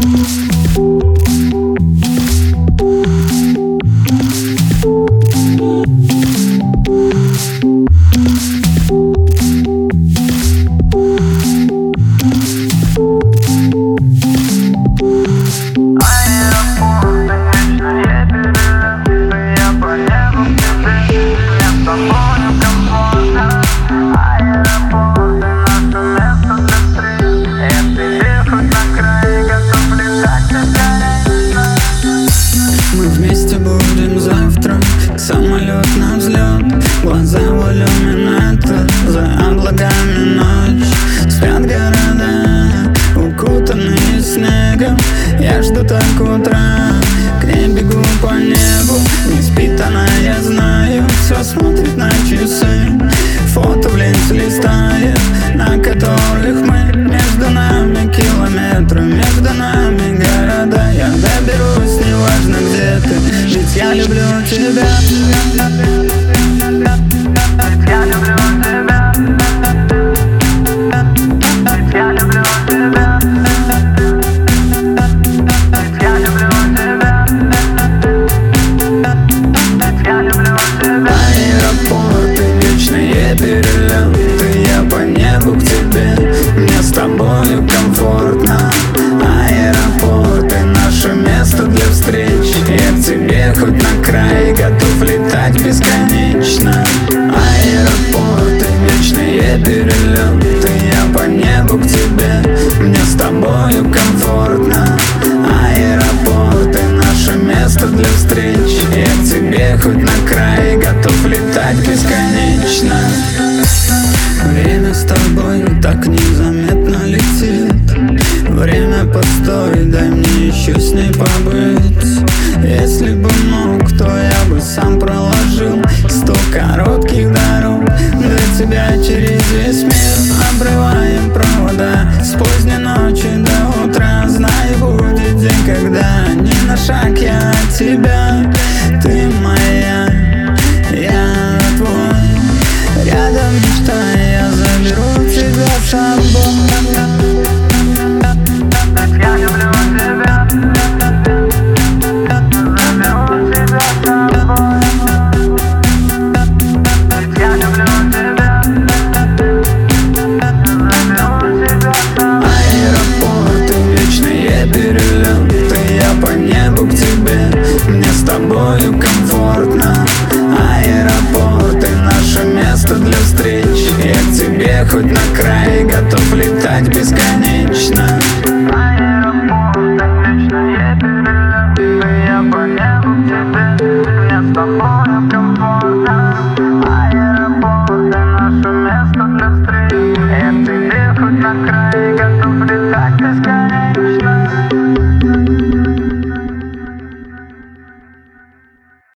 Самолет на взлет, глаза в иллюминатор, за облаками ночь. Спят города, укутанные снегом. Я жду так утра, к ней бегу по небу. Не спит она, я знаю, все смотрит на часы. Фото в ленте листает, на которых мы. Между нами километры, между нами города. Я доберусь, неважно где ты, ведь я люблю тебя. Я люблю тебя. Я люблю тебя. Я люблю тебя. Я люблю тебя. Аэропорты, вечные перелеты, я по небу к тебе. Мне с тобою комфортно. Аэропорты, наше место для встреч. Я к тебе хоть на край, готов летать бесконечно. Аэропорты, вечные перелеты, я по небу к тебе. Мне с тобою комфортно. Аэропорты, наше место для встреч. Я к тебе хоть на край, готов летать бесконечно. Время с тобой так незаметно летит. Время подстой, дай мне еще с ней побыть. Если бы мог, то я бы сам проложил 100 коротких дорог до тебя через весь мир. Обрываем провода с поздней ночи до утра. Знаю, будет день, когда ни на шаг я от тебя. Ты моя, я твой. Рядом мечтай, я заберу тебя в шамбон. Я люблю тебя. Заберу тебя с собой. Я люблю тебя. Заберу тебя с собой. Аэропорты, вечные перелеты, я по небу к тебе. Мне с тобою комфортно. Аэропорты, наше место для встреч. Я к тебе хоть на край, готов летать бесконечно. Аэропорты, вечные перелеты, я по небу к тебе. Мне с тобой